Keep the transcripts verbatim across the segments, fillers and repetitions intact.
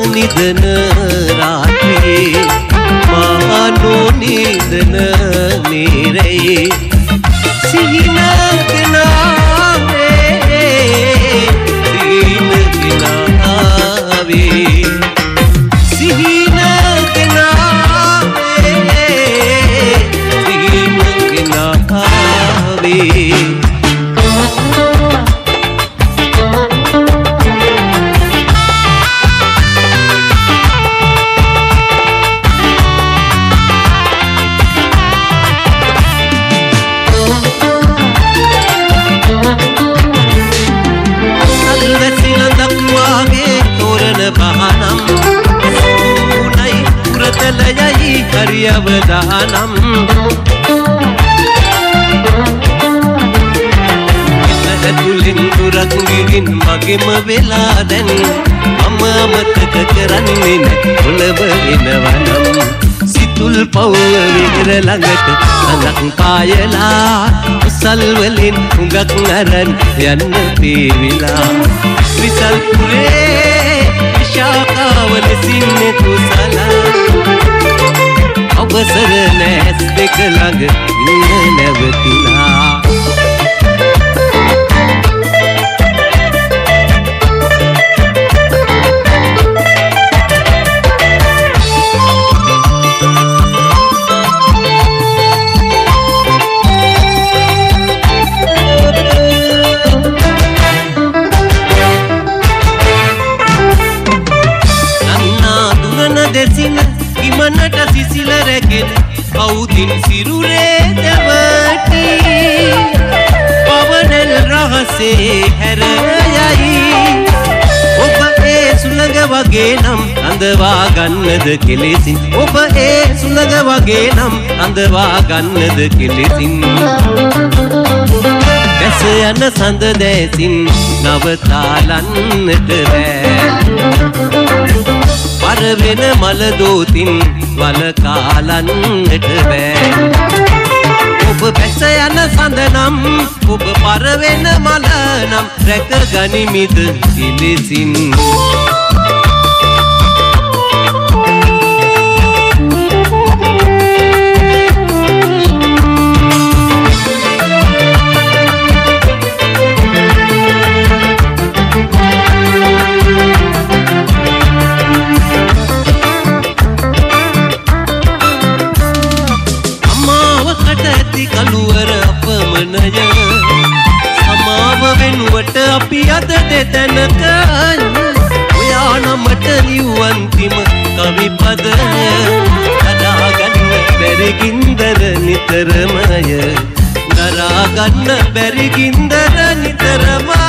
නිදන රාත්‍රියේ මා නොනිදන නිරයේ සිහින ගනාවේ සිහින ගනාවේ සිහින ගනාවේ සිහින ගනාවේ අවදානම් ඇතුලින් දුරක් ගිහින් මගෙම වෙලා දැන් මම අමතක කරන්නේ නැ ඔලව එනවනම් සිතුල් පව්ව විතර ළඟට අඳක් පායලා උසල් වලින් හුඟක් අරන් යන්න පීවිලා විසල් පුරේ ශාකාවල සින්නේ කුසලා අවසර නැස් දෙක ළඟ ඉන්න නැවතිලා නන්නා දුරන දෙසින ඉමනට සිසිල රැගෙන කවුදින් සිරුරේ දැවටි පවනල් රහසේ හැර යයි ඔබ ඒ සුළඟ වගේ නම් අඳවා ගන්නද කෙලෙසින් ඔබ ඒ සුළඟ වගේ නම් අඳවා ගන්නද කෙලෙසින් වැස යන සඳ දැසින් නවතාලන්නට බෑ පරවෙන මල දෝතින් වල කාලන්නට බෑ ඔබ පැස යන සඳ නම් ඔබ පරවෙන මල නම් රැක ගනිමිද ඉලෙසින් කළුවර අපමණය සමාව වෙනුවට අපි අද දෙතැනක ඔයා නමට ලිව්වන්තිම කවි පද දරාගන්න බැරි ගින්දර නිතරමය දරාගන්න බැරි ගින්දර නිතරමය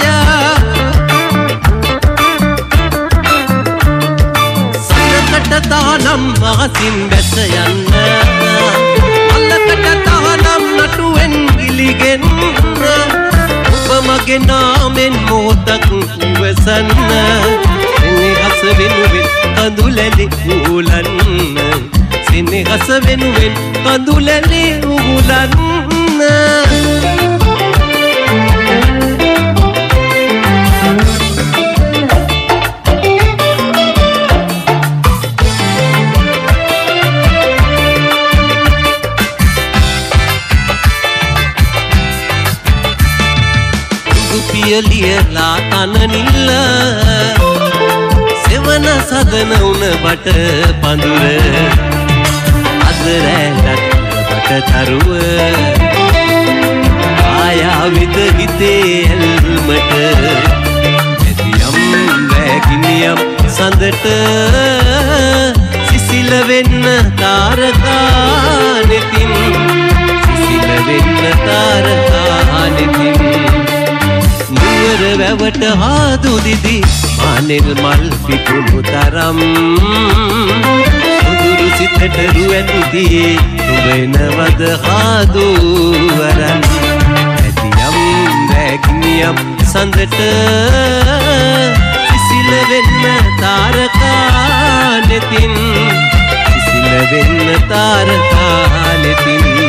සඳකට තානම් මහසින් බැස යන්න අල්ලකට තානම් නටුවෙන් ගිලිගෙන ඔබ මගේ නාමෙන් මොහොතක් ඉවසන්න සෙනෙහස වෙනුවෙන් කඳුලැලි උහුලන්න සෙනෙහස වෙනුවෙන් කඳුලැලි උහුලන්න පියලියලා තනනිල්ල සෙවන සදන උන බට පඳුර අද රැඳත් බට තරුව ආයාවිද හිතේ ඇල්මට ඇතියම් වැගිනියම් සඳට සිසිල වෙන්න තාරකා නෙතින් සිසිල වෙන්න තාරකා නෙතින් නුවර වැවට හාදු දිදි මානෙල් මල් පිපුණු තරම් උදුරු සිතට රුවැඳුදියේ නුඹ එනවද හාදු වරන් ඇතියම් වැගිනියම් සඳට සිසිල වෙන්න තාරකා නෙතින් සිසිල වෙන්න තාරකා නෙතින්